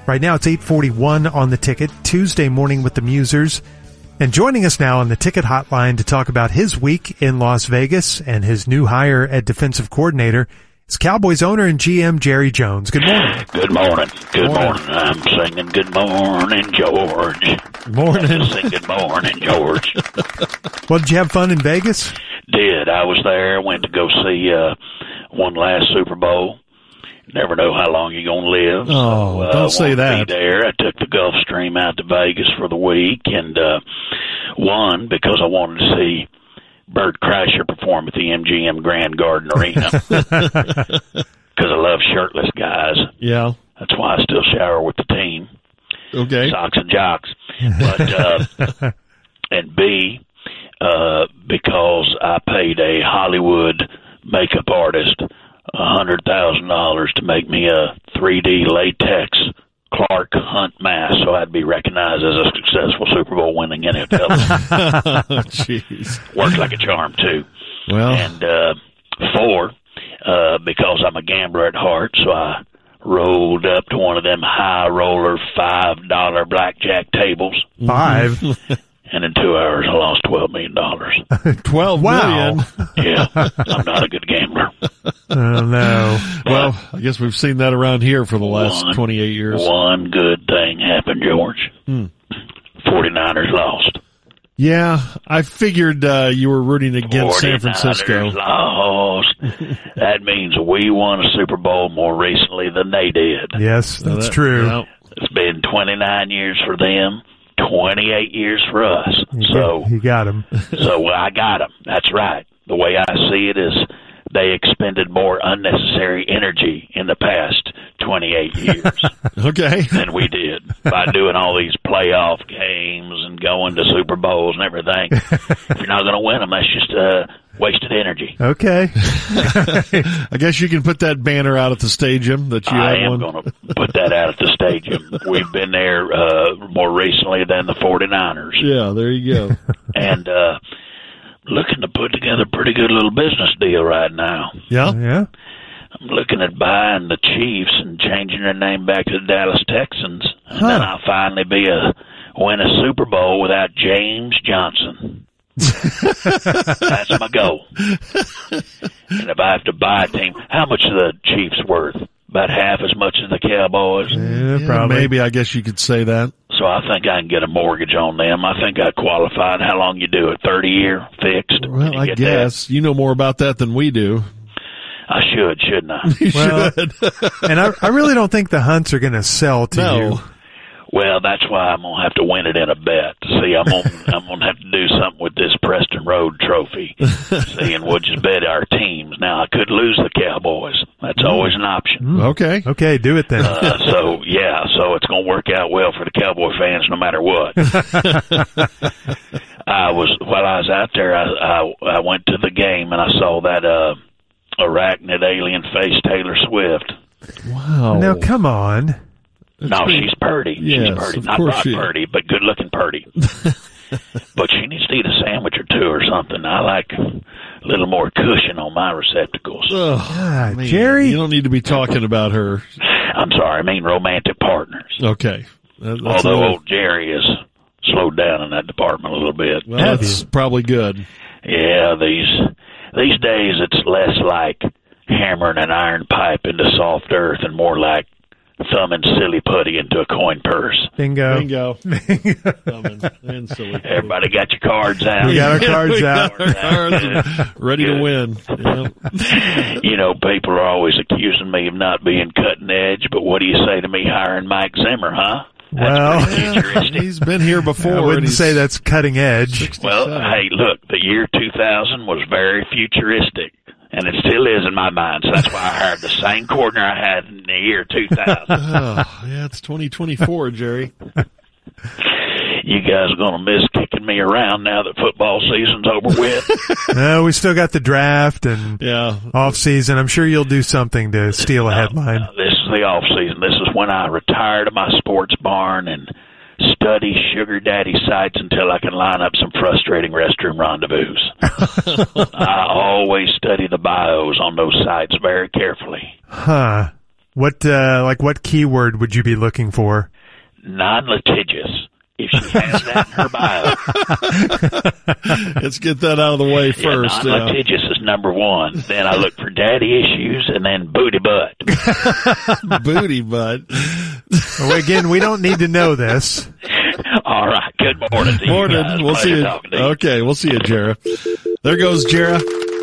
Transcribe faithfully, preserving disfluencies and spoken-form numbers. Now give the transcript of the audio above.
Right now it's eight forty-one on the Ticket, Tuesday morning with the Musers. And joining us now on the Ticket Hotline to talk about his week in Las Vegas and his new hire at defensive coordinator is Cowboys owner and G M Jerry Jones. Good morning. Good morning. Good morning. morning. I'm singing good morning, George. Morning. Sing good morning, George. Well, did you have fun in Vegas? Did. I was there. Went to go see uh, one last Super Bowl. Never know how long you're going to live. Oh, so, uh, don't say that. Be there. I took the Gulfstream out to Vegas for the week and uh, won because I wanted to see Bert Kreischer perform at the M G M Grand Garden Arena because I love shirtless guys. Yeah. That's why I still shower with the team. Okay. Socks and jocks. But, uh, and B, uh, because I paid a Hollywood makeup artist one hundred thousand dollars to make me a three D latex Clark Hunt mask so I'd be recognized as a successful Super Bowl winning N F L. Jeez. Worked like a charm, too. Well. And uh, four, uh, because I'm a gambler at heart, so I rolled up to one of them high roller five dollar blackjack tables. Five? And in two hours, I lost twelve million dollars. twelve Wow. million. Yeah, I'm not a good gambler. Oh, no. Well, I guess we've seen that around here for the last one, twenty-eight years. One good thing happened, George. Hmm. forty-niners lost. Yeah, I figured uh, you were rooting against San Francisco. Lost. That means we won a Super Bowl more recently than they did. Yes, that's that, true. Yeah. It's been twenty-nine years for them, twenty-eight years for us. You So got, you got him. So well, I got them. That's right. The way I see it is they expended more unnecessary energy in the past twenty-eight years Okay. than we did by doing all these playoff games and going to Super Bowls and everything. If you're not going to win them, that's just uh, wasted energy. Okay. I guess you can put that banner out at the stadium that you I had am one. going to put that out at the stadium. We've been there uh, more recently than the forty-niners. Yeah, there you go. And uh, looking to put together a pretty good little business deal right now. Yeah? Yeah. I'm looking at buying the Chiefs and changing their name back to the Dallas Texans. And Huh. then I'll finally be a win a Super Bowl without James Johnson. That's my goal. And if I have to buy a team, how much are the Chiefs worth? About half as much as the Cowboys. Yeah, Yeah, probably. maybe, I guess you could say that. So I think I can get a mortgage on them. I think I qualified. How long you do it? thirty year fixed? Can Well, you I get guess. You know more about that than we do. that? I should, shouldn't I? You Well, should. And I, I really don't think the Hunts are going to sell to No. you. Well, that's why I'm gonna have to win it in a bet. See, I'm gonna I'm gonna have to do something with this Preston Road Trophy. See, and we'll just bet our teams. Now, I could lose the Cowboys. That's always an option. Okay. Okay, do it then. Uh, so yeah, so it's gonna work out well for the Cowboy fans, no matter what. I was while I was out there, I, I I went to the game and I saw that uh, arachnid alien face Taylor Swift. Wow. Now, come on. That's No, pretty- she's purty. Yes, she's purty. of Not course Brock she is. Purdy, but good looking purdy. But she needs to eat a sandwich or two or something. I like a little more cushion on my receptacles. Ugh, Ah, man, Jerry. You don't need to be talking about her. I'm sorry, I mean romantic partners. Okay. That- that's Although a little- old Jerry has slowed down in that department a little bit. well, Have that's you? probably good. Yeah, these these days it's less like hammering an iron pipe into soft earth and more like thumbing silly putty into a coin purse. Bingo. Bingo. Thumbing and silly. Everybody got your cards out. We got our cards We out. got our cards ready to Good. win. Yeah. You know, people are always accusing me of not being cutting edge, but what do you say to me hiring Mike Zimmer, huh? Well, That's pretty futuristic. He's been here before. I and wouldn't he's say that's cutting edge. Well, sixty-seven. hey, look, the year two thousand was very futuristic, and it still is in my mind, so that's why I hired the same coordinator I had in the year two thousand. Oh, yeah, it's twenty twenty-four, Jerry. You guys are going to miss kicking me around now that football season's over with. No, we still got the draft and Yeah. off season. I'm sure you'll do something to steal a headline. Uh, this is the off season. This is when I retire to my sports barn and study sugar daddy sites until I can line up some frustrating restroom rendezvous. I always study the bios on those sites very carefully. Huh. What, uh, like what keyword would you be looking for? Non-litigious. If she has that in her bio. Let's get that out of the way first. Yeah, non-litigious yeah. is number one. Then I look for daddy issues and then booty butt. Booty butt. Well, again, we don't need to know this. All right. Good morning to you Morning. guys. We'll Pleasure see you. talking to you. Okay. We'll see you, Jarrah. There goes Jarrah.